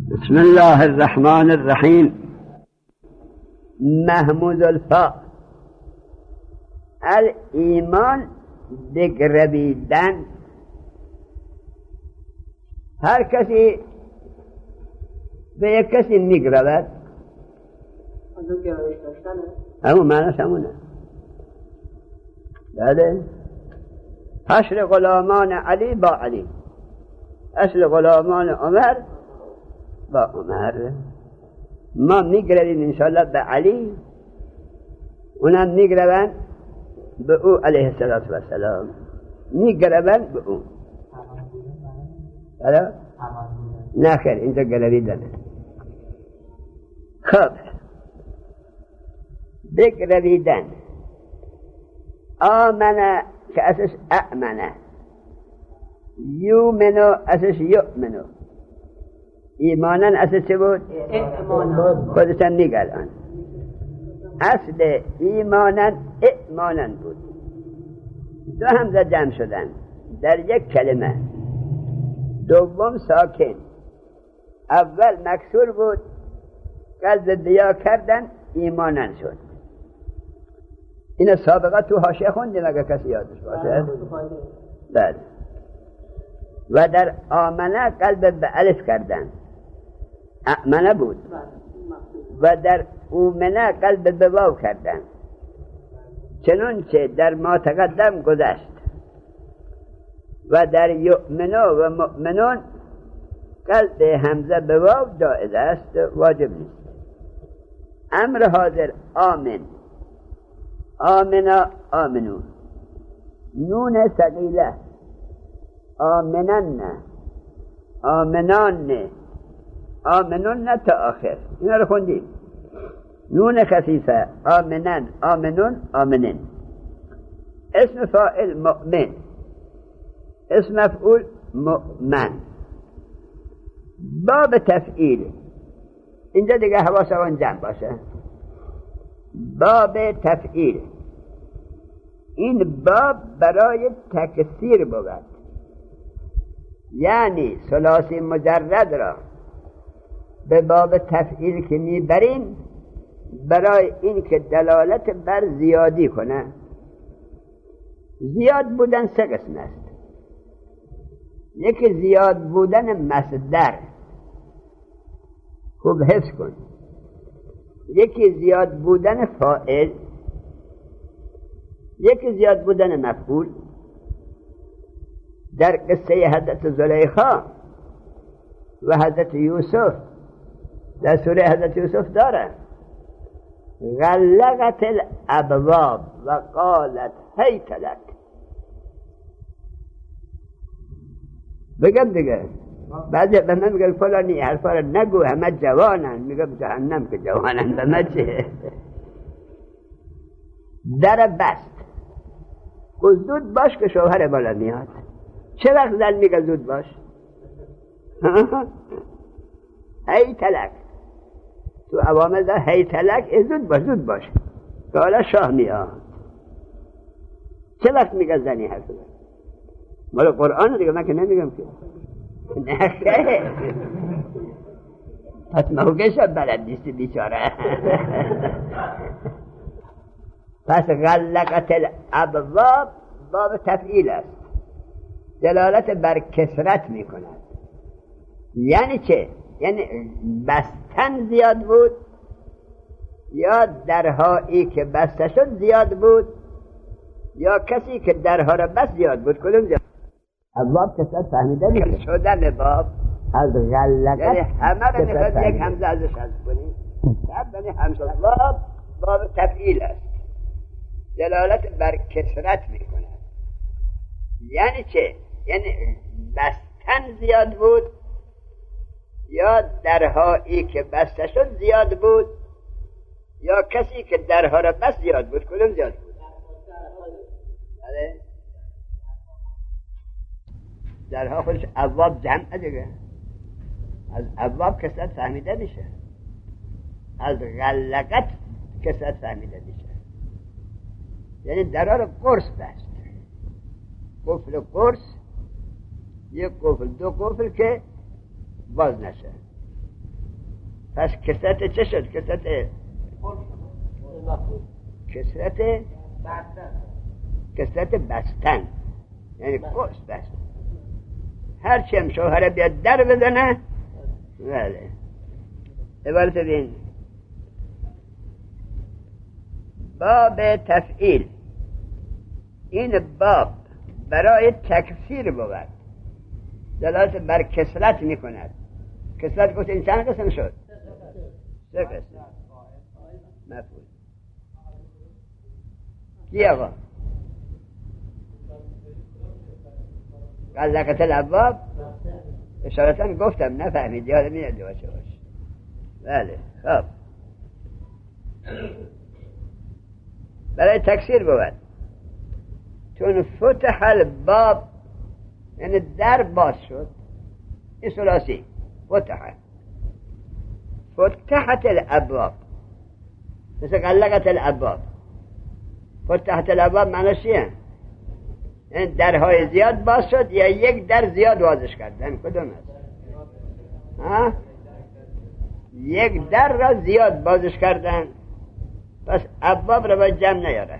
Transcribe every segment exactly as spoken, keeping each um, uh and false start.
بسم الله الرحمن الرحیم. محمود الفاء الایمان بگرویدن. هر کسی به یک کسی میگرود، همون معنیش همونه. بله، حشر غلامان علی با علی، حشر غلامان عمر با عمر. ما میگرویم انشاءالله به علی، اونم میگروند به او علیه السلام، میگروند به او. حالا نه خیر، اینجا گرویدن. خب، بگرویدن. آمنه که اساس اعمنه، یومنو اساس یؤمنو، ایمانن اساس چه بود؟ خودتم میگه الان. اصل ایمانن ایمانن بود. دو همزه جمع شدن در یک کلمه، دوم ساکن. اول مکسور بود، قلب دیا کردن، ایمانن شد. این سابقه تو حاشیه خوندیم اگه کسی یادش باشه. بله. و در آمنه قلب به الف کردن، آمنه بود. و در اومنه قلب به واو کردن، چنانچه در ما تقدم گذشت. و در یؤمنو و مؤمنون قلب همزه به واو جایز است، واجب نیست. امر حاضر آمن، آمنا آمنون. نون ثقیله آمنن، آمنان، آمنون تا آخر. اینا رو خوندیم. نون خفیفه آمنن، آمنون، آمنن. اسم فاعل مؤمن، اسم مفعول مؤمن. باب تفعیل، اینجا دیگه حواسمون جمع باشه. باب تفعیل، این باب برای تکثیر بود، یعنی ثلاثی مجرد را به باب تفعیل که میبریم برای این که دلالت بر زیادی کنه. زیاد بودن سه قسم است. یکی زیاد بودن مصدر، خوب حفظ کن. یکی زیاد بودن فاعل، یکی زیاد بودن مفعول. در قصه حضرت زلیخا و حضرت یوسف در سوره حضرت یوسف داره غلقت الابواب و قالت هیت لک. بگم دیگه، بعضی به من میگن فلانی حرفا رو نگو، همه جوانن. میگم جهنم که جوانن، به من چه؟ در بست، زود باش که شوهر بالا میاد. چه وقت زن میگه زود باش؟ هی تلک، تو عوامل در هی تلک، زود باش زود باش که حالا شاه میاد. چه وقت میگه زنی حرف بزن؟ مال قرآن دیگه، من که نمیگم که نه خیلی. پس موقعش بلد نیستی بیچاره. پس غلقت الابواب باب تفعیل است، دلالت بر کثرت می کند. یعنی چه؟ یعنی بستن زیاد بود، یا درهایی که بسته شد زیاد بود، یا کسی که درها را بس زیاد بود. کدوم زیاد؟ ابواب کثرت فهمیده میشه شدن باب از غلقت، یعنی همه رو میخواد یک همزه ازش حذف کنیم. یعنی همزه باب باب تفعیل است، دلالت بر کثرت می کند. یعنی چه؟ یعنی بستن زیاد بود، یا درهایی که بسته شد زیاد بود، یا کسی که درها را بس زیاد بود. کدوم زیاد بود؟ بله، درها خودش ابواب جمع دیگه. از ابواب کثرت فهمیده میشه، از غلقت کثرت فهمیده میشه. یعنی درها رو قرص بست، قفل قرص، یک قفل، دو قفل که باز نشه. پس کسرت چه شد؟ کسرت کسرت کسرت بستن، یعنی کس بستن. هر چی هم شوهره بیاد در بزنه. بله عبارت بین باب تفعیل، این باب برای تکثیر بود، دلالت بر کسرت می کند. کسرت گفت این چند قسم شد؟ سه قسم. مفعول کی آقا؟ غلقت الابواب اشارتا گفتم نفهمید، یاد میاد باشه باشه. بله خب برای تکثیر بود، چون فتح الباب یعنی در باز شد. این ثلاثی فتح، فتحت الابواب، مثل غلقت الابواب. فتحت الابواب معنیش چیه؟ یعنی درهای زیاد باز شد یا یک در زیاد بازش کردن؟ کدوم است؟ ها؟ یک در را زیاد بازش کردن، پس ابواب را باید جمع نیاره.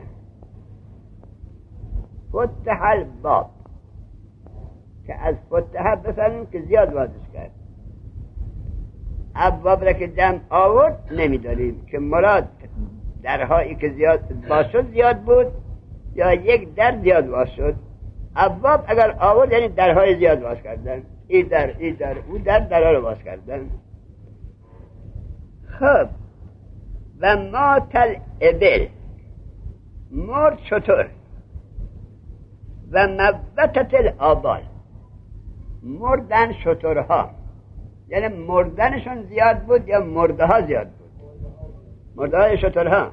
فتح الباب که از فتح بفهمیم که زیاد بازش کرد. ابواب را که جمع آورد نمیدانیم که مراد درهایی که زیاد باز شد زیاد بود یا یک در زیاد باز شد. ابواب اگر آورد یعنی درهای زیاد باز کردن، این در این در او در درها رو باز کردن. خب و ماتل ابل، مرد شتر، و موتت الآبال، مردن شترها، یعنی مردنشون زیاد بود یا مرده ها زیاد بود؟ مرده های شترها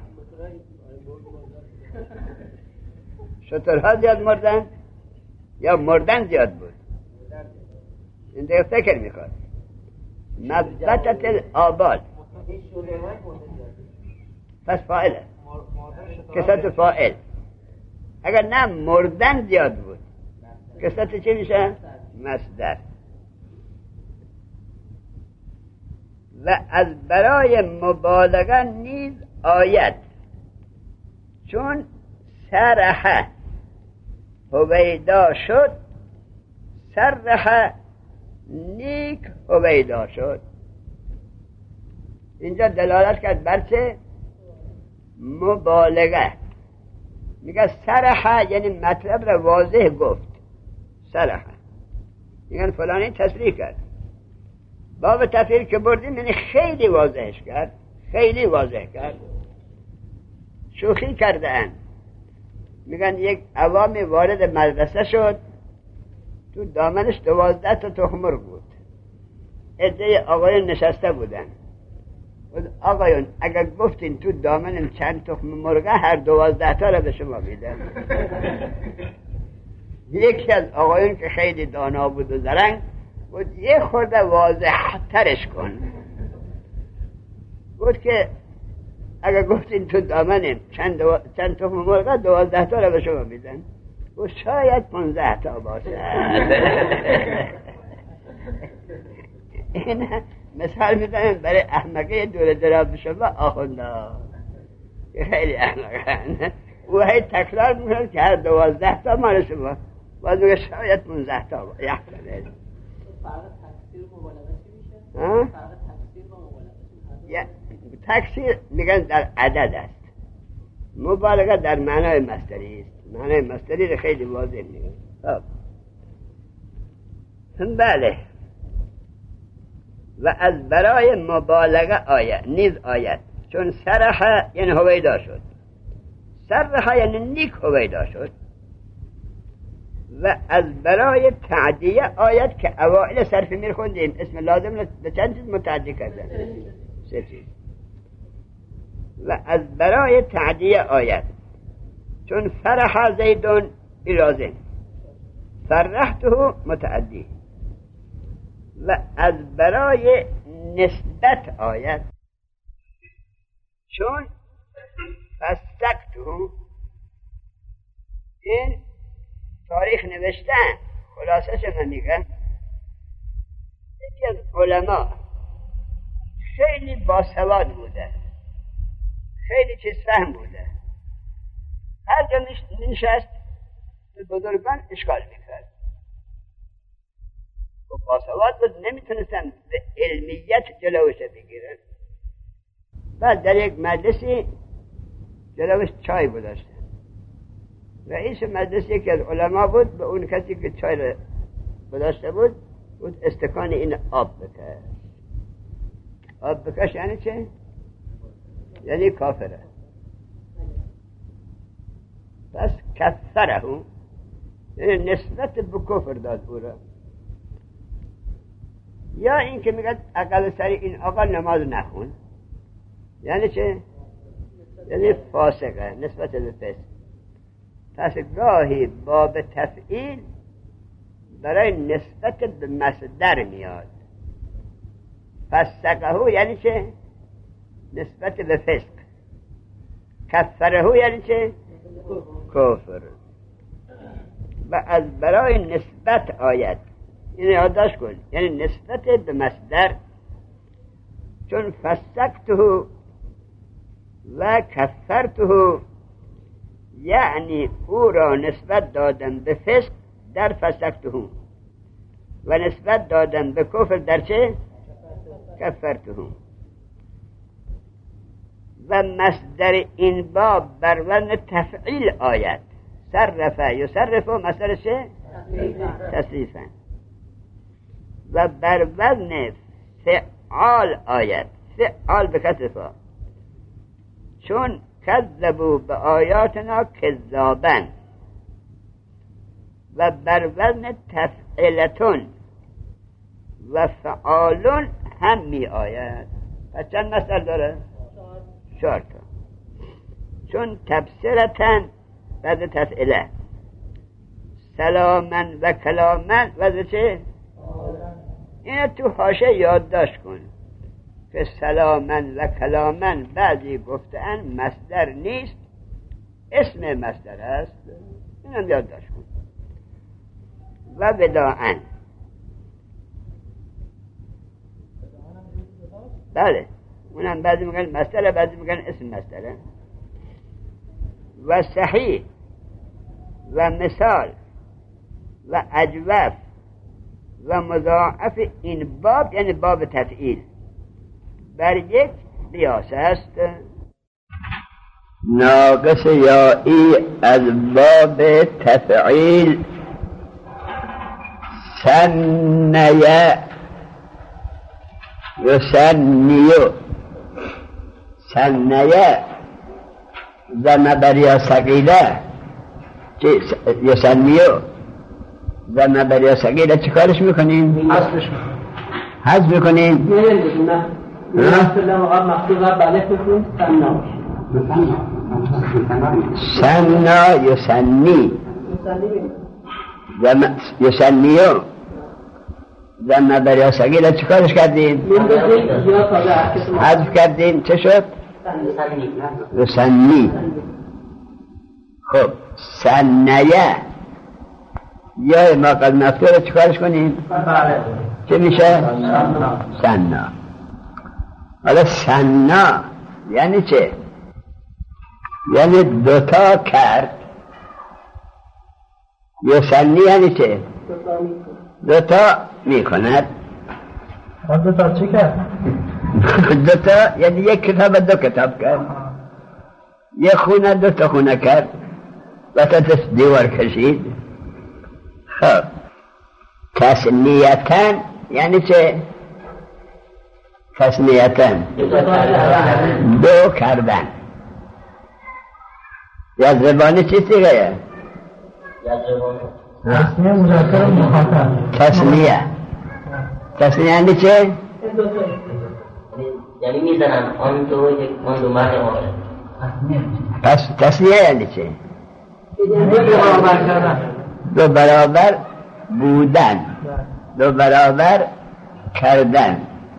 شترها زیاد مردن یا مردن زیاد بود؟ این دیگه فکر میخواد. موتت الآبال پس فاعله، کسرت فاعل. اگر نه مردن زیاد بود کسرت چی میشه؟ مصدر. و از برای مبالغه نیز آید، چون سرح هویدا شد، سرح نیک هویدا شد. اینجا دلالت کرد بر چه؟ مبالغه. میگه سرح یعنی مطلب را واضح گفت. سرح میگن فلانی تصریح کرد. باب تفعیل که بردیم یعنی خیلی واضحش کرد، خیلی واضح کرد. شوخی کرده اند. میگن یک عوامی وارد مدرسه شد، تو دامنش دوازده تا تخم مرغ بود. عده آقایون نشسته بودن. آقایون اگر گفتین تو دامنم چند تخم مرغه، هر دوازده تا را به شما میدن. یکی از آقایون که خیلی دانا بود و زرنگ بود، یه خورده واضح ترش کن. بود که اگر گفتین تو دامنم چند, دو... چند تخم مرغه، دوازده تا را به شما میدن. و شاید پانزده تا باشه. این مثال میزنم برای احمقه دور دراب شما آخونده خیلی احمقه. و هی تکرار میکنه که هر دوازده تا مال شما، باز میگه شاید پانزده تا باشه. فرق تکثیر و مبالغه چی میشه؟ فرق تکثیر و مبالغه تکثیر میگن در عدد است، مبالغه در معنای مصدری است. معنای مصدری رو خیلی واضح میگن. خب بله. و از برای مبالغه آیت نیز آیت، چون سرح یعنی هویدا شد، سرح یعنی نیک هویدا شد. و از برای تعدیه آیت که اوائل صرف میر خوندیم، اسم لازم به چند چیز متعدی کردن؟ سه چیز. و از برای تعدیه آیت، چون فرح زیدون لازم، فرحته متعدی. و از برای نسبت آیت، چون فسکته، این تاریخ نوشتن خلاصش من میگم. یکی از علما خیلی باسواد بوده، خیلی چیز فهم بوده، هر جا نشست به بزرگان اشکال میکرد و باسواد بود، نمیتونستن به علمیت جلوش بگیرن. بعد در یک مجلسی جلوش چای گذاشتن، رئیس مجلس یکی از علما بود، به اون کسی که چای را گذاشته بود بود استکان این آب بکش. آب بکش یعنی چه؟ یعنی کافره. پس کفره، یعنی نسبت به کفر داد او را. یا این که میگه اقل سری این آقا نماز نخون، یعنی چه؟ یعنی فاسقه، نسبت به فسق. پس گاهی باب تفعیل برای نسبت به مصدر میاد. فسقه یعنی چه؟ نسبت به فسق. کفره یعنی چه؟ کفر. و از برای نسبت آید، این یادداشت کن، یعنی نسبت به مصدر، چون فسقته و کفرته یعنی او را نسبت دادن به فسق در فسقته و نسبت دادن به کفر در چه؟ کفرته. و مصدر این باب بر وزن تفعیل آید. صرفه یصرف مصدر چه؟ تصریفا. و بر وزن فعال آید. فعال به کسفا، چون کذبوا به آیاتنا کذابن. و بر وزن تفعیلتون و فعالون هم می آید. پس چند مصدر داره؟ چهار تا. چون تبصرتن وزن تفعیله، سلامن و کلامن وزن چه؟ اینه تو حاشیه یادداشت کن که سلامن و کلامن بعضی گفتن مصدر نیست، اسم مصدر است. اینم یادداشت کن. و وداعن، بله اونم بعضی میگن مصدر، بعضی میگن اسم مصدره. و صحیح و مثال و اجوف و مضاعف این باب یعنی باب تفعیل بر یک قیاس است. ناقص یایی از باب تفعیل سنیه یسنیو. سنیه زمه بریا سقیله یسنیو. زمه بریا سقیله چه کارش میکنیم؟ حذفش حذف میکنیم؟ نه سنا یسنی یسنیو. زمه بریا سقیله چه کارش کردیم؟ حذف کردیم. چه شد؟ یسنی. خب سنیه یا ما قد مفتوره چه کارش کنیم؟ چه میشه؟ سنا. حالا سنا یعنی چه؟ یعنی دوتا کرد. یسنی یعنی چه؟ دوتا میکند. دوتا چی کرد؟ دوتا یعنی یک کتاب دو کتاب کرد، یک خونه دو تا خونه کرد و تا دیوار کشید. خب تسنیتن یعنی چه؟ تسنیتن دو کردن. یا زبانی چی سیگه؟ تسنیه مذکر مخاطب. تسنیه تسنیه یعنی چه؟ یعنی میزنن آن دو یک من دو مرد آره. پس تسنیه یعنی چه؟ دو برابر بودن، دو برابر کردن.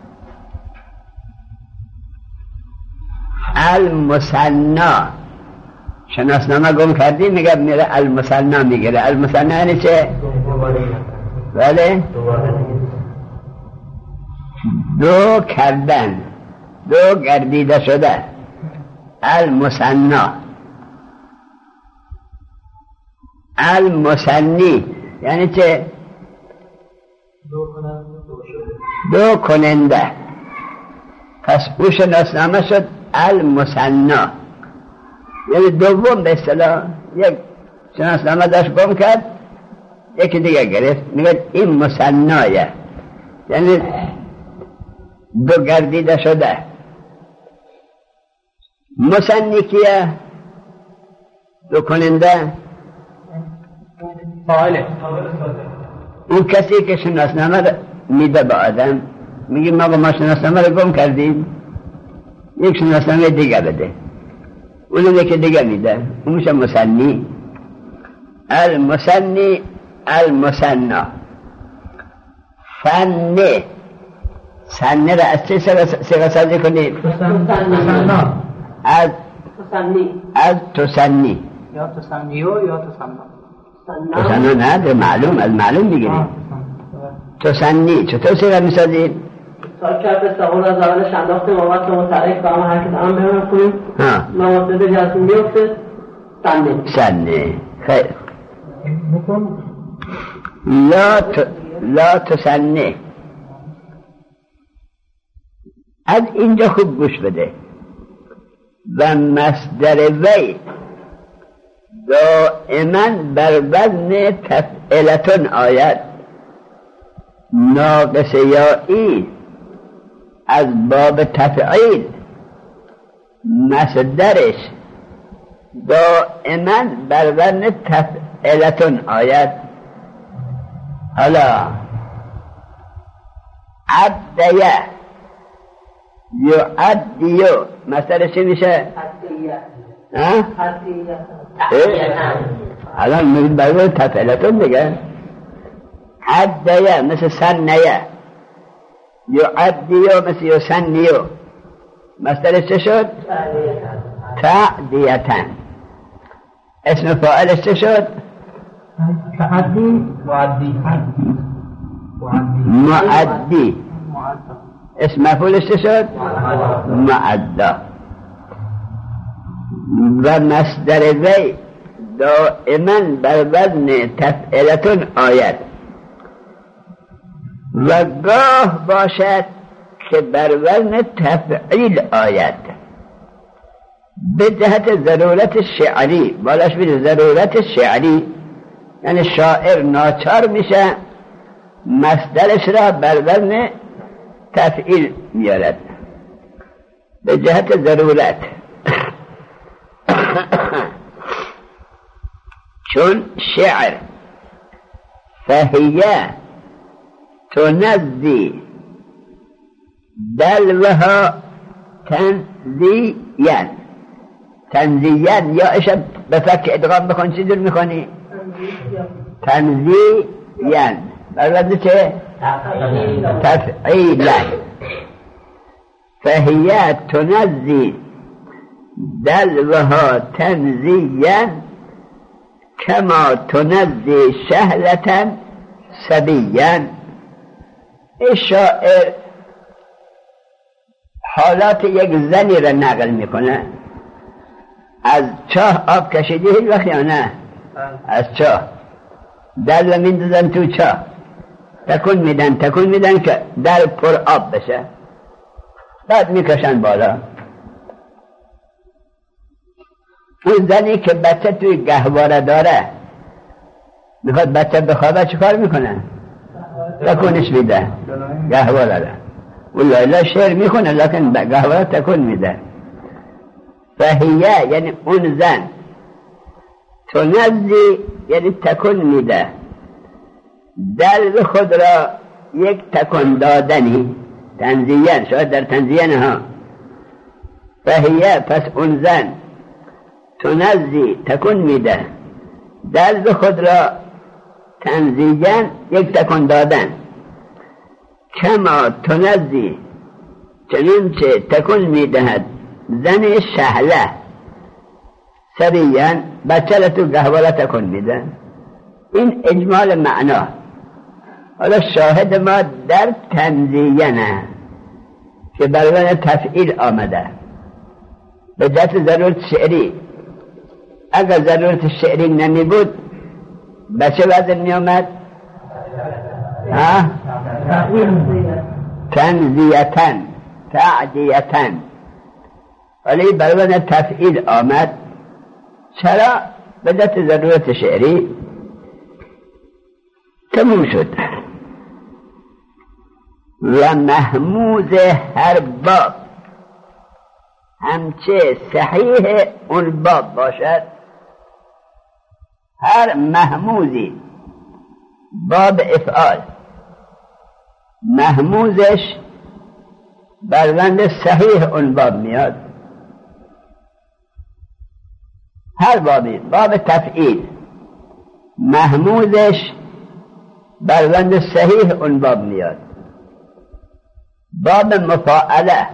المثنا شناسنامه گم کردی میگه میره المثنا میگیره. المثنا یعنی چه؟ بله دو کردن. دو گردیده شده. المثنی المثنی یعنی چه؟ دو کننده. پس او شناسنامه شد المثنی، یعنی دوم به اصطلاح. یک شناسنامه داشت گم کرد، یکی دیگه گرفت، میگه این مثنیه، یعنی دو گردیده شده. مثنی کیه؟ دو کننده فاعله. اون کسی که شناسنامه رو میده به آدم، میگه ما ما شناسنامه رو گم کردیم، یک شناسنامه دیگه بده، اونو یکی دیگه میده، اون میشه مثنی. المثنی المثنی. فن سنه را از چه سیغه سازی کنید؟ از از تسنی یا تسنیو یا تسنا. تسنا نه، ده معلوم، از معلوم بگیرید. تسنی چطور سیغه میسازید؟ سال کرد به سوال از اولش انداخته موقت رو متعرف با همه حرکت هم بهمون کنیم مواسطه جلسه میفته سنه سنه. خیر. لا ت... لا تسنه. از اینجا خوب گوش بده. و مصدر وی دائما بر وزن تفعلتون آید. ناقص یائی از باب تفعیل، مصدرش دائما بر وزن تفعلتون آید. حالا عدیه یعدیو مصدرش میشه الان میگید برای تفعیلتون دیگه. عدیه مثل سنیه، یعدیو مثل یسنیو، مصدرش چه شد؟ تعدیتن. اسم فاعلش چه شد؟ تعدی معدی. معدی. اسم مفعولش چه شد؟ معدا. و مصدر وی دائما بر وزن تفعیلتون آید. و گاه باشد که بر وزن تفعیل آید به جهت ضرورت شعری. بالاش بید ضرورت شعری، یعنی شاعر ناچار میشه مصدرش را بر وزن تفعیل میارد به جهت ضرورت. چون شعر فهیه تنزی دلوها تنزیین. تنزیین یا اشب به فک ادغام بکن، چی دور میکنی؟ تنزیین بر وزن چه؟ تفعیلن. فهیه تنزی دلوها تنزیین کما تنزی شهلتا سبیین. این شاعر حالات یک زنی را نقل میکنه. از چاه آب کشیدی هیچ وقت یا نه؟ از چاه دل میندازن تو چاه، تکون میدن تکون میدن که در پر آب بشه، بعد میکشن بالا. اون زنی که بچه توی گهواره داره میخواد بچه بخوابه چه کار میکنه؟ تکونش میده گهواره را. اون لیلا شعر میخونه لیکن گهواره تکون میده. فهیه یعنی اون زن، تنزی یعنی تکون میده، دل خود را یک تکون دادنی. تنزیین شاید در تنزیین ها. فهیه پس اون زن تنزی تکون میده، دل خود را تنزیین یک تکون دادن. کما تنزی چنانچه تکون میدهد زن شهله سریعا بچه را تو گهواره تکون میده. این اجمال معنا. حالا شاهد ما در تنزیینه که برای تفعیل آمده به جهت ضرورت شعری. اگر ضرورت شعری نمی بود به چه وزن می آمد؟ تنزیتن تعدیتن، ولی برای تفعیل آمد. چرا؟ به جهت ضرورت شعری. تموم شد. و محموز هر باب همچه صحیح اون باب باشد. هر محموزی باب افعال محموزش بروند صحیح اون باب میاد. هر بابی باب تفعیل محموزش بروند صحیح اون باب میاد. باب مفاعله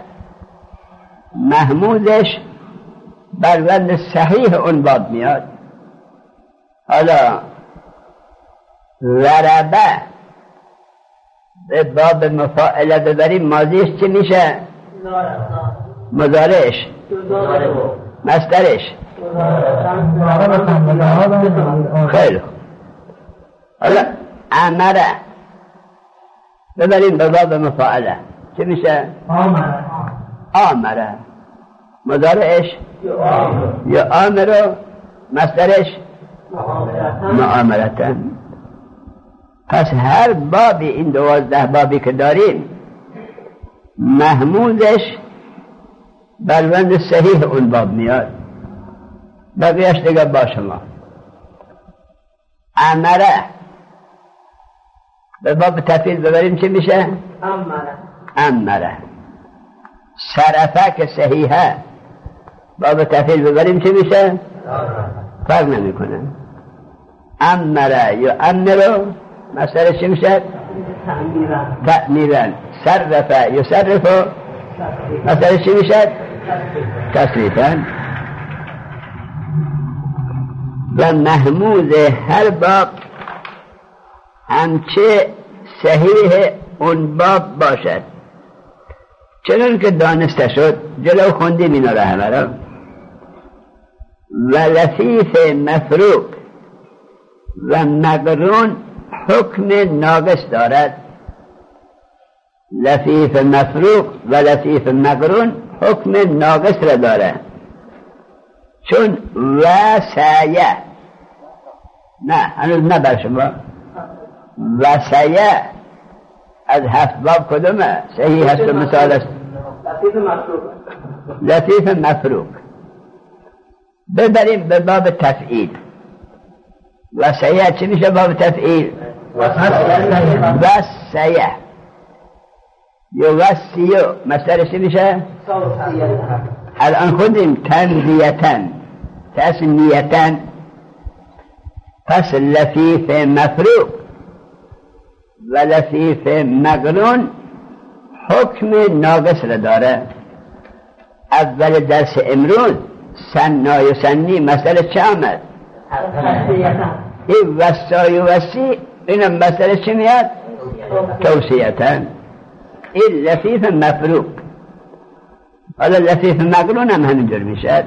محموزش بروند صحیح اون باب میاد. حالا ضربه به باب مفاعله ببریم ماضیش چی میشه؟ مضارعش مصدرش. خیلی حالا امره ببریم به باب مفاعله چی میشه؟ آمره آمره مضارعش یا آمره مصدرش معاملتن. پس هر بابی این دوازده بابی که داریم محمودش بروند صحیح اون باب میاد. بقیهش دیگه با شما. امره به باب تفعیل ببریم چی میشه؟ امره امره. صرفه که صحیحه باب تفعیل ببریم چی میشه؟ فرق نمی کنه. امره یا امرو مصدرش چی میشه؟ تعمیرن. صرفه یا صرفو مصدرش چی میشه؟ تصریفن. و محمود هر باب همچه صحیح اون باب باشد. چنان که دانسته شد جلو خوندیم اینا را همه را. و لفیف مفروق و مقرون حکم ناقص دارد. لفیف مفروق و لفیف مقرون حکم ناقص را داره. چون وسایه نه هنوز نبر شما وسایه از هفت باب کدومه؟ صحیح هست و مثال است لطیف مفروق. لطیف مفروق ببریم به باب تفعیل. وسایه چی میشه باب تفعیل؟ وسایه یا وسیو مصدرش چی میشه؟ الان خودیم تنزیتن تسنیتن. پس لفیف مفروق و لفیف مقرون حکم ناقص را داره. اول درس امروز سنا و سنی مسئله چه آمد؟ این وسای و وسی اینم مسئله چه میاد؟ توصیتن. این لفیف مفروق. حالا لفیف مقرون هم همینجور میشد.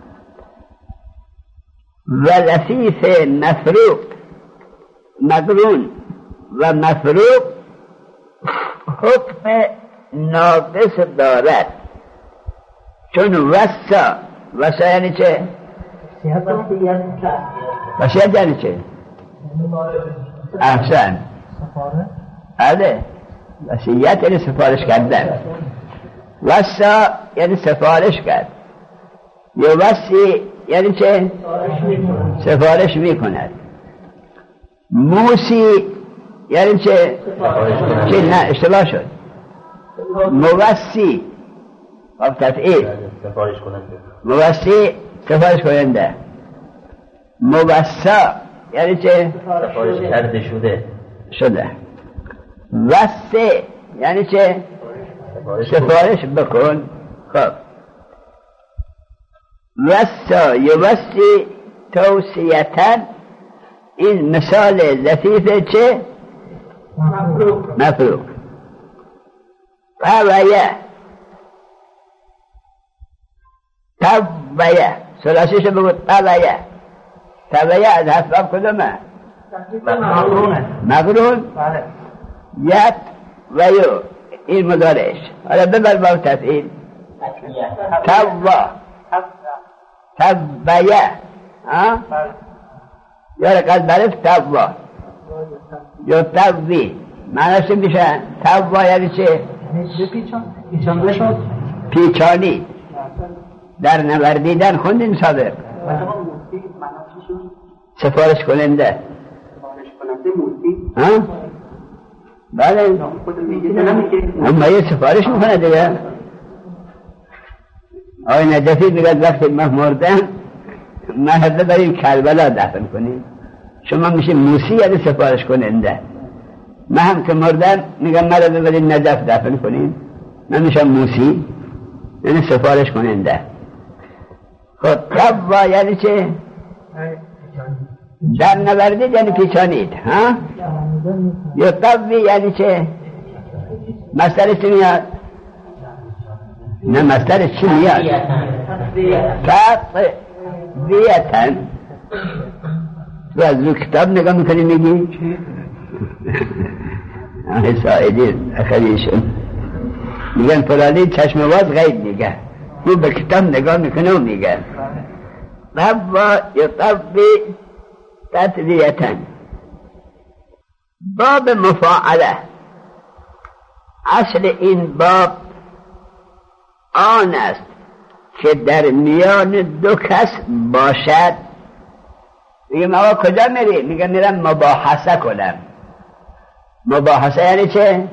و لفیف مفروق مقرون و مفروق حکم ناقص دارد. چون وسا وسا یعنی چه؟ وسیعت یعنی چه؟ احسن آده وسیعت یعنی سفارش کردن. وسا یعنی سفارش کرد. یا وسی یعنی چه؟ سفارش میکند. موسی یعنی چه؟ چه نه اشتباه شد. موسی و تفعیل سفارش کننده. موسی سفارش کننده. موسا یعنی چه؟ سفارش کرده شده شده. وسی یعنی چه؟ سفارش بکن. خب وسا یوسی توصیتن. این مثال لطیف چه؟ مفروق. مفروق. قویه تبیه ثلاثیشو بگو تبیه تبیه از اسباب کدومه؟ مقرونه مقرون بله یت و یو این مدارش. حالا ببر با تفعیل تبا تبیه ها یا رقص برف تبا یا تبوی معنیش میشه تبا یعنی چه؟ پیچانده شد پیچانی در نوردیدن خوندیم سابق سفارش کننده ها؟ بله اما یه سفارش میکنه دیگه. آقای نجفی میگه وقتی من مردم من ببریم کربلا دفن کنیم شما میشه موسی یعنی سفارش کننده. من هم که مردم میگم مرا ببریم نجف دفن کنیم من میشم موسی یعنی سفارش کننده. خب تبا یعنی چه؟ در نوردید یعنی پیچانید ها؟ یا تبوی یعنی چه؟ مصدرش چی میاد؟ نه مصدرش چی میاد؟ تبویتن تو از رو کتاب نگاه میکنی میگی؟ آه سائدین اخریشون میگن فلانی چشم واز غیب میگه او به کتاب نگاه میکنه و میگه تبا یا تبوی تطویتن. باب مفاعله اصل این باب آن است که در میان دو کس باشد. میگم آقا کجا میری؟ میگم میرم مباحثه کنم. مباحثه یعنی چه؟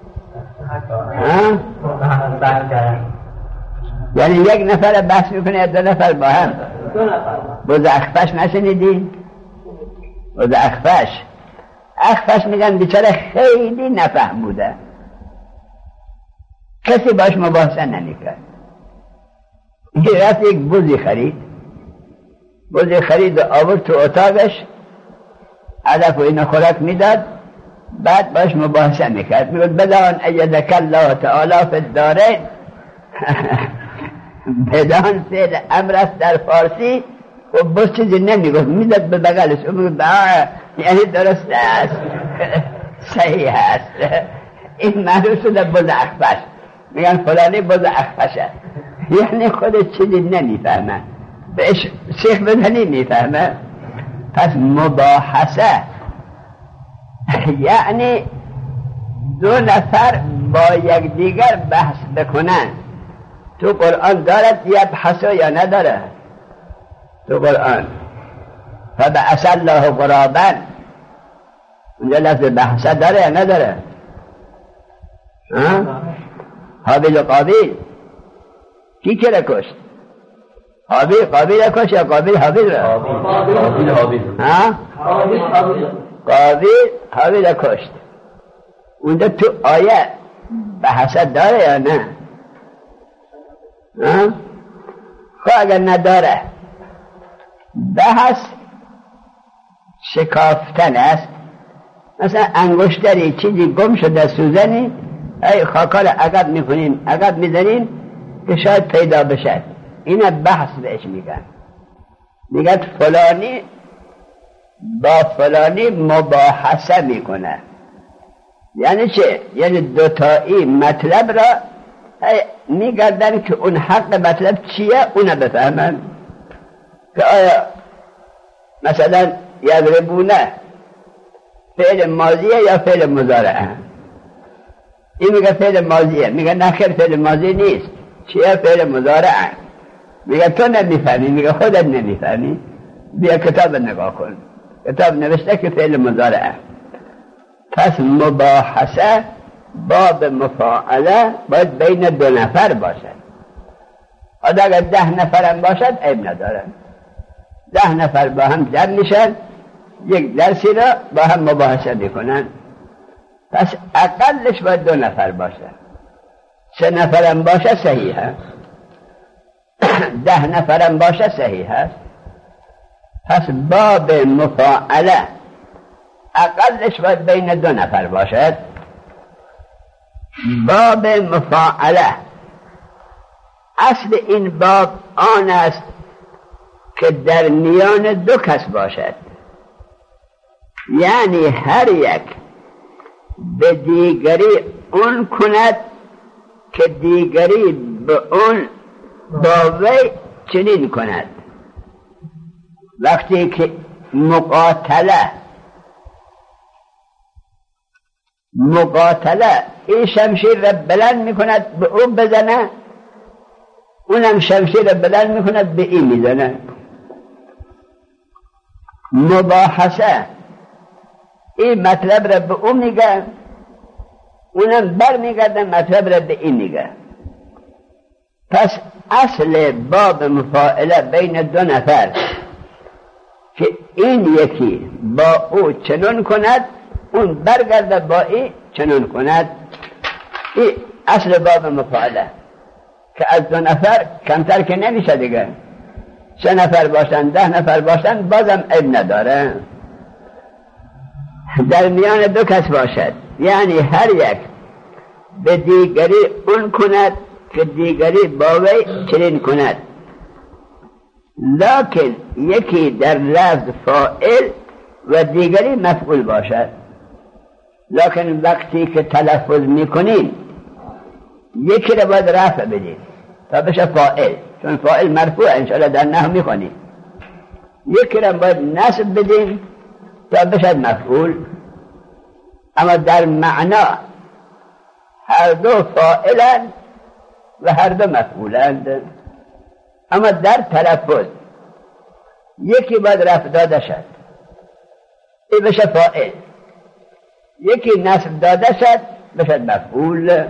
یعنی یک نفر بحث میکنه دو نفر با هم. بوز اخفش نشنیدی؟ بوز اخفش اخفش میگن بیچاره خیلی نفهم بوده کسی باش مباحثه نمیکرد. این رفت یک بوزی خرید بوزی خرید و آورد تو اتاقش علف و این خوراک میداد بعد باش مباحثه میکرد میگد بدان ایدک الله تعالی فی الدارین بدان فعل امر است در فارسی و بس چیزی نمیگفت میداد به بغلش و میگفت یعنی درست است صحیح است. این معروف شده بز اخفش میگن فلانی بز اخفشه یعنی خود چیزی نمیفهمه بهش شیخ بزنی میفهمه. پس مباحثه یعنی دو نفر با یک دیگر بحث بکنن. تو قرآن دارد یبحثو یا نداره؟ تو قرآن فبعث الله غرابا اونجا لفظ بحثه داره یا نداره؟ حابیل و قابیل کی که را کشت؟ حابیل قابیل را کشت یا قابیل حابیل را؟ قابیل حابیل قابیل حابیل را کشت. اونجا تو آیه بحثه داره یا نه؟ خب اگر نداره بحث شکافتن است. مثلا انگشتری چیزی گم شده سوزنی ای خاکال عقب میکنین عقب میزنین که شاید پیدا بشه این بحث بهش میگن. میگن فلانی با فلانی مباحثه میکنه. یعنی چه؟ یعنی دوتایی مطلب را میگردن که اون حق مطلب چیه اونو بفهمن. که آیا مثلا یضربونه فعل ماضیه یا فعل مضارعه؟ این میگه فعل ماضیه میگه نخیر فعل ماضی نیست چیه؟ فعل مضارعه. میگه تو نمیفهمی میگه خودت نمیفهمی بیا کتاب نگاه کن کتاب نوشته که فعل مضارعه. پس مباحثه باب مفاعله باید بین دو نفر باشد. اگر ده نفرم باشد عیب ندارن. ده نفر با هم جمع میشن یک درسی را با هم مباحثه میکنن. پس اقلش باید دو نفر باشه. سه نفرم باشه صحیح است. ده نفرم باشه صحیح است. پس باب مفاعله اقلش باید بین دو نفر باشد. باب مفاعله اصل این باب آن است که در میان دو کس باشد، یعنی هر یک به دیگری اون کند که دیگری به اون با وی چنین کند. وقتی که مقاتله مقاتله این شمشیر را بلند میکند به اون بزنه، اونم شمشیر را بلند میکند به این میزنه. مباحثه این مطلب را به اون میگه، اونم بر میگرده مطلب را به این میگه. پس اصل باب مفاعله بین دو نفر که این یکی با او چنون کند، اون برگرده با این چنون کند. این اصل باب مفاعله که از دو نفر کمتر که نمیشه دیگه. سه نفر باشن، ده نفر باشن، بازم عیب نداره. در میان دو کس باشد، یعنی هر یک به دیگری اون کند که دیگری با وی چنین کند. لکن یکی در لفظ فاعل و دیگری مفعول باشد. لکن وقتی که تلفظ میکنین یکی رو باید رفع بدید تا بشه فاعل، چون فاعل مرفوع انشاءالله در نحو میخونید. یکی رو باید نصب بدین تا بشه مفعول. اما در معنا هر دو فاعلند و هر دو مفعولند. اما در تلفظ یکی باید رفع داده شد، این بشه فاعل. یکی نصب داده شد بشه مفعول.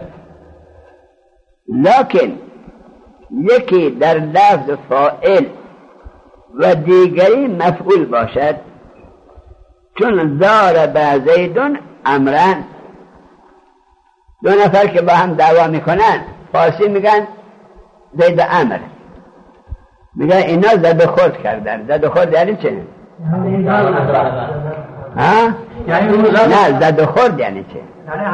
لکن یکی در لفظ فاعل و دیگری مفعول باشد، چون ضرب زیدون امرن. دو نفر که با هم دعوا میکنن فارسی میگن زید امر، میگن اینا زد خورد کردن. زد خورد یعنی چه؟ ها؟ نه زد خورد یعنی چه؟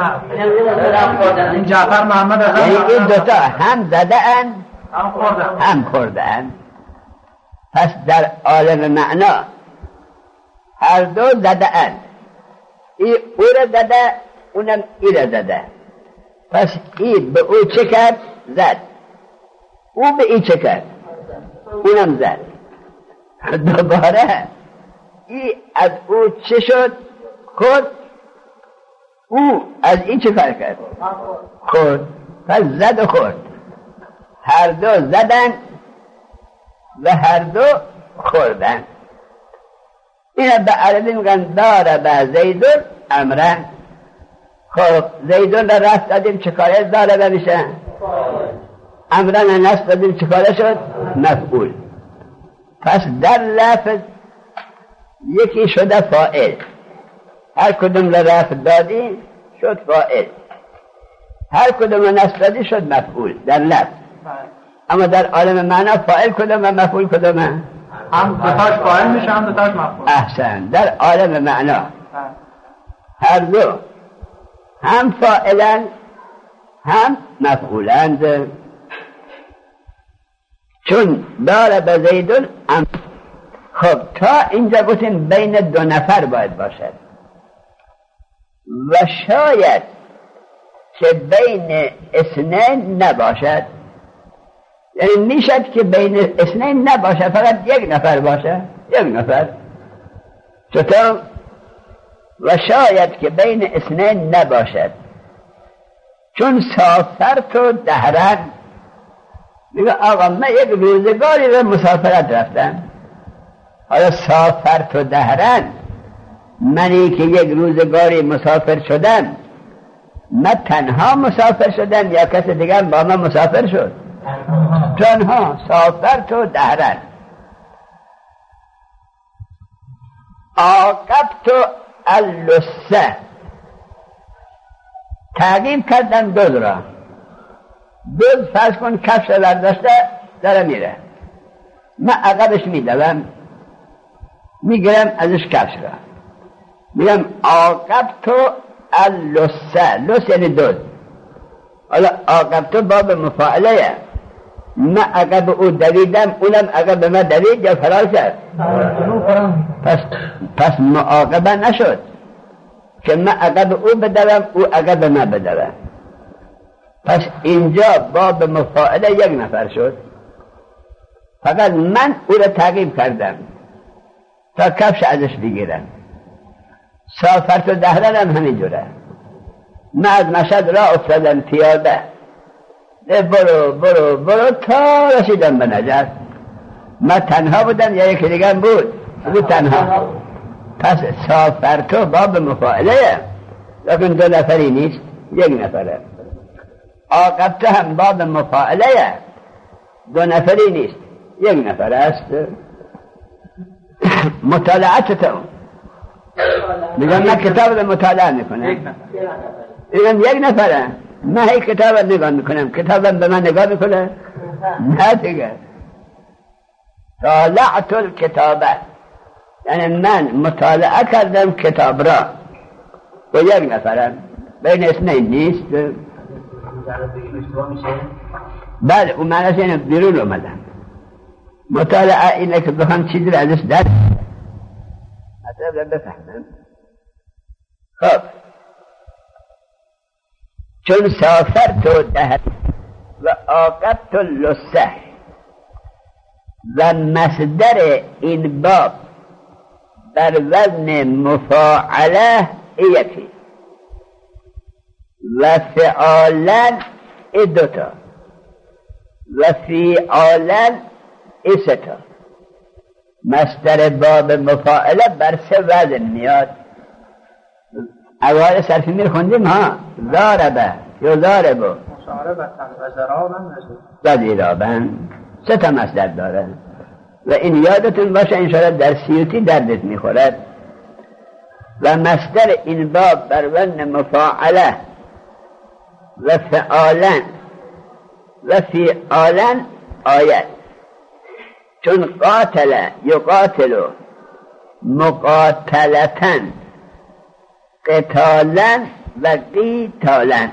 این جعفر محمد یعنی این دوتا هم زده اند هم خورده اند. پس در عالم معنا هر دو زده اند. این او را زده، اونم ای را زده. پس ای به او چه کرد؟ زد. او به ای چه کرد؟ اونم زد. دوباره ای از او چه شد؟ خورد. او از ای چه کار کرد؟ خورد. پس زد و خورد. هر دو زدن و هر دو خوردن. اینا به عربی میگن ضرب زیدون امرن. خب زیدون را رفت دادیم چه کاره ضرب میشه؟ امرن را نصب دادیم چه کاره شد؟ مفعول. پس در لفظ یکی شده فاعل، هر کدوم را رفت دادی شد فاعل، هر کدوم را نصب دادی شد مفعول در لفظ. اما در عالم معنا فاعل کدوم و مفعول کدومه؟ هم دوتاش فاعل میشه هم دوتاش مفعول. احسن. در عالم معنا هر دو هم فاعلن هم مفعولند. چون ضرب زیدون ام. خب تا اینجا گفتیم بین دو نفر باید باشد و شاید که بین اثنین نباشد. یعنی میشد که بین اثنین نباشد، فقط یک نفر باشه، یک نفر. چطور؟ و شاید که بین اثنین نباشد، چون سافرت و دهرن. میگه آقا من یک روزگاری رو مسافرت رفتم، حالا سافرت و دهرن، منی که یک روزگاری مسافر شدم، من تنها مسافر شدم یا کسی دیگر با من مسافر شد؟ تنها. سافرت و دهرن. عاقبت اللسه، تعقیب کردم دو را. دو فرض کن کفش برداشته داره میره، من عقبش میدوم میگیرم ازش کفش را، میگم عاقبت اللسه. لس یعنی دو. حالا عاقبت باب مفاعله، من عقب او دویدم، اونم عقب من دوید یا فرار کرد؟ پس پس معاقبه نشد که من عقب او بدوم او عقب من بدوم. پس اینجا باب مفاعله یک نفر شد، فقط من او را تعقیب کردم تا کفش ازش بگیرم. سافرت و دهرن هم همینجوره. من از مشهد را افتادم پیاده، برو برو برو تا رسیدم به نجف. من تنها بودم یا یکی دیگه بود؟ بود تنها. پس سافرتو باب مفاعله، لیکن دو نفری نیست، یک نفره. عاقبت هم باب مفاعله، دو نفری نیست، یک نفر است. مطالعتتو میگم من کتاب رو مطالعه میکنم، میگم یک نفره، من هی کتاب رو نگاه میکنم، کتاب رو به من نگاه میکنه؟ نه دیگه. طالعت الکتابه یعنی من مطالعه کردم کتاب را و یک نفرم، بین اثنین نیست. بله اون معنیش اینه بیرون اومدم. مطالعه اینه که بخوام چیزی را ازش درک مطلب بفهمم. خب چون سافرت دهر و عاقبت اللسه و مصدر این باب بر وزن مفاعله یکی و فعالا ای دوتا و فعالا ای ستا. مصدر باب مفاعله بر سه وزن میاد. اوائل صرفی میر خوندیم ها، ضاربه یا ضاربو مشاربتن و ضرابن و ضرابن، سه تا مصدر داره و این یادتون باشه انشاءالله در سیوطی دردت میخورد. و مصدر این باب بر وزن مفاعله و فعالا و فعالا آیت. چون قاتل یقاتل مقاتلتن قتالا و قیتالا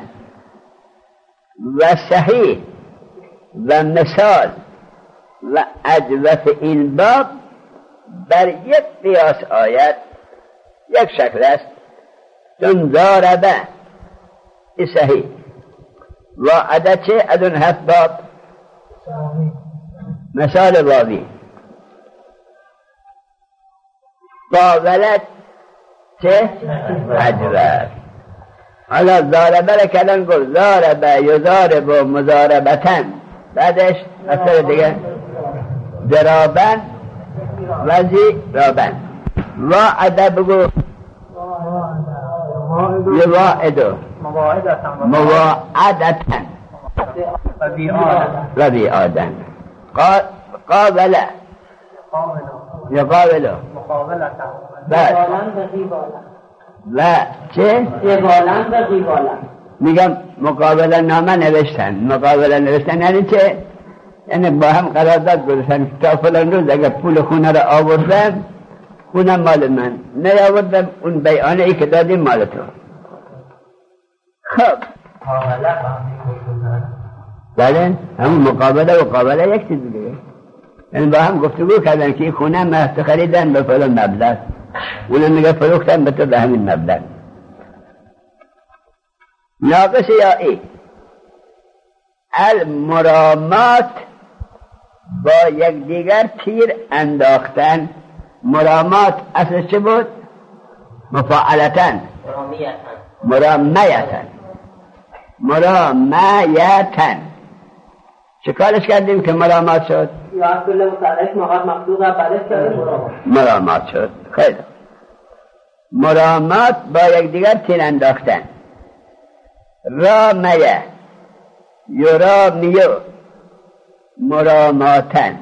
و صحیح و مثال و اجوف این باب بر یک قیاس آیت یک شکل است. چون ضاربه ای صحیح و عدد چه از اون هفت باب مثال واوی. قابلت چه اجوف. حالا ضاربه را کلن گفت ضاربه یضارب و مضاربتن، بعدش اثر دیگه ضرابن و ضرابن و عدد بگو یواعدو مواعدتن و بیعادن. قابله یقابلو و چه؟ قبالن و قیبالن. میگم مقابله نامه نوشتن. مقابله نوشتن یعنی چه؟ یعنی با هم قرارداد گذاشتن تا فلان روز اگر پول خونه را آوردم خونه مال من، نیاوردم اون بیانه ای که دادیم مال تو. خب بله همون مقابله و قابله یک چیز دیگه. یعنی با هم گفتگو کردن که این خونه محت خریدن به فلان مبلغ، اونم میگه فروختن به تو به همین مبلغ. ناقص یا ای المرامات با یک دیگر تیر انداختن. مرامات اصل چه بود؟ مفاعلتن مرامیتن مرامیتن. چه کارش کردیم که مرامات شد؟ یا کل مصالح مقاد مقصود را بعدش کردیم مرامات شد. خیلی مرامات با یک دیگر تیر انداختن. رامیه یرامیو مراماتن.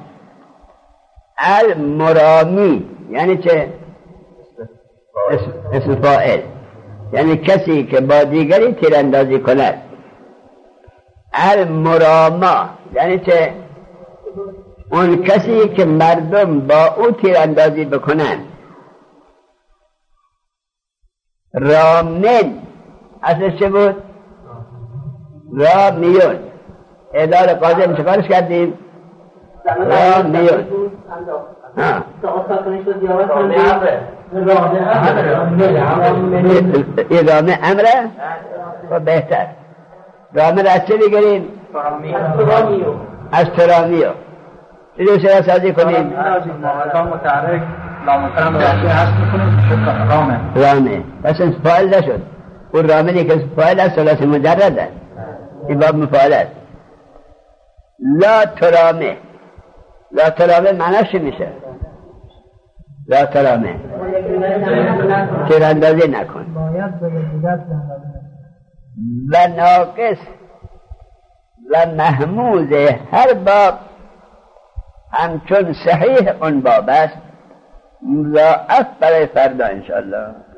المرامی یعنی چه؟ اسم, اسم فاعل، یعنی کسی که با دیگری تیراندازی کند. المراما یعنی چه؟ اون کسی که مردم با او تیراندازی بکنند. رامن اصل چه بود؟ رامیون اداره قاضی چکارش کردیم؟ را میون ادامه امره و بهتر رامه را از چه بگیریم؟ از ترامیو چیزی سرا سازی کنیم؟ متحرک لامترم راشی هست میکنیم رامه رامه پس این فایل نشد اون رامه نیکه فایل است ثلاثی مجرد است این باب مفایل است لا ترامه لا ترامه معناش چی میشه؟ لا ترامه تیراندازی نکن و ناقص و محموز هر باب همچون صحیح اون باب است مضاعف برای فردا انشاءالله